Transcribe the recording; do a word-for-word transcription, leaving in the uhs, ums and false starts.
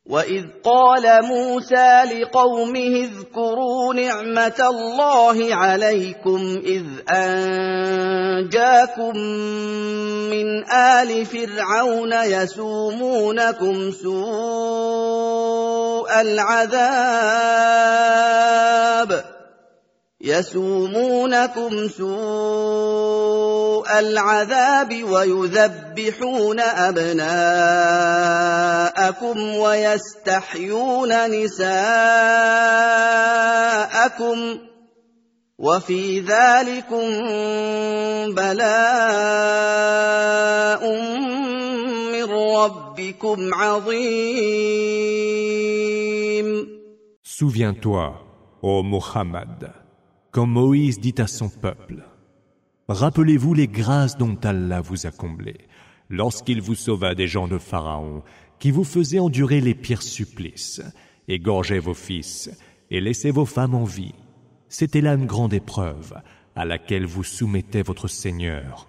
وَإِذْ قَالَ مُوسَى لِقَوْمِهِ اذْكُرُوا نِعْمَةَ اللَّهِ عَلَيْكُمْ إِذْ أَنجَاكُم مِّنْ آلِ فِرْعَوْنَ يَسُومُونَكُمْ سُوءَ الْعَذَابِ يَسُومُونَكُمْ سُوءَ الْعَذَابِ وَيُذَبِّحُونَ أَبْنَاءَكُمْ وَيَسْتَحْيُونَ نِسَاءَكُمْ وَفِي ذَلِكُمْ بَلَاءٌ مِّن رَّبِّكُمْ عَظِيمٌ. Souviens-toi, ô Muhammad, quand Moïse dit à son peuple: Rappelez-vous les grâces dont Allah vous a comblés, lorsqu'il vous sauva des gens de Pharaon, qui vous faisaient endurer les pires supplices, égorgeaient vos fils et laissaient vos femmes en vie. C'était là une grande épreuve à laquelle vous soumettez votre Seigneur.